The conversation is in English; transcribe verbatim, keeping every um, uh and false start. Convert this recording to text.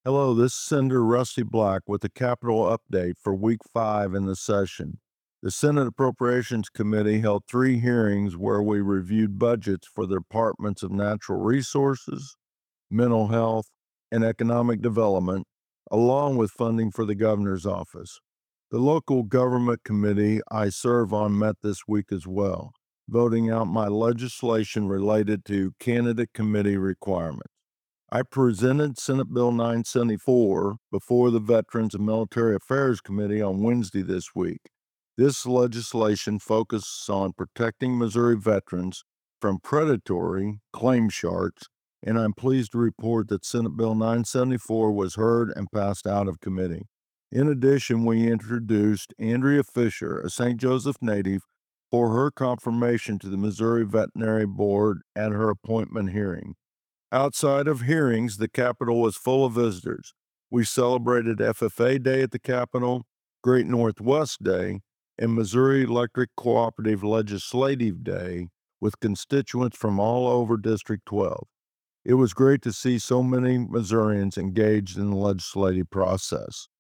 Hello, this is Senator Rusty Black with the Capitol update for week five in the session. The Senate Appropriations Committee held three hearings where we reviewed budgets for the Departments of Natural Resources, Mental Health, and Economic Development, along with funding for the governor's office. The local government committee I serve on met this week as well, voting out my legislation related to candidate committee requirements. I presented Senate Bill nine seventy-four before the Veterans and Military Affairs Committee on Wednesday this week. This legislation focuses on protecting Missouri veterans from predatory claim sharks, and I'm pleased to report that Senate Bill nine seventy-four was heard and passed out of committee. In addition, we introduced Andrea Fisher, a Saint Joseph native, for her confirmation to the Missouri Veterinary Board at her appointment hearing. Outside of hearings, the Capitol was full of visitors. We celebrated F F A Day at the Capitol, Great Northwest Day, and Missouri Electric Cooperative Legislative Day with constituents from all over District twelve. It was great to see so many Missourians engaged in the legislative process.